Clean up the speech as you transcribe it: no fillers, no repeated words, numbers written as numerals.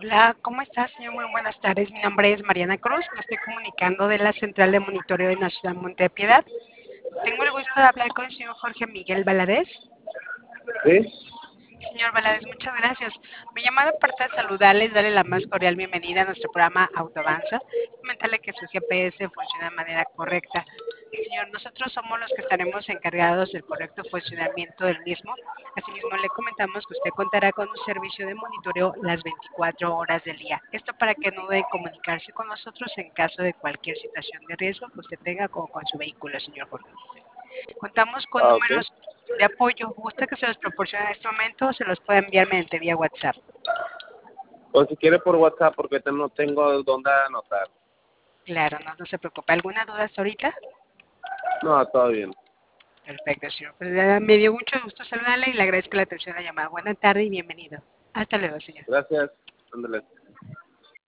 Hola, ¿cómo está, señor? Muy buenas tardes. Mi nombre es Mariana Cruz. Me estoy comunicando de la Central de Monitoreo de la Ciudad Monte de Piedad. Tengo el gusto de hablar con el señor Jorge Miguel Valadez. Sí, Señor Valadez, muchas gracias. Me llamada aparte de saludarles, darle la más cordial bienvenida a nuestro programa Autoavanza, comentarle que su GPS funciona de manera correcta. Señor, nosotros somos los que estaremos encargados del correcto funcionamiento del mismo. Asimismo, le comentamos que usted contará con un servicio de monitoreo las 24 horas del día. Esto para que no debe comunicarse con nosotros en caso de cualquier situación de riesgo que usted tenga con su vehículo, señor Jorge. Contamos con ok. números de apoyo. ¿Gusta que se los proporcione en este momento o se los puede enviar mediante vía WhatsApp? O si quiere por WhatsApp porque no tengo dónde anotar. Claro, no se preocupe. ¿Alguna duda hasta ahorita? No, todo bien. Perfecto, señor. Pues me dio mucho gusto saludarle y le agradezco la atención a la llamada. Buena tarde y bienvenido. Hasta luego, señor. Gracias. Ándale.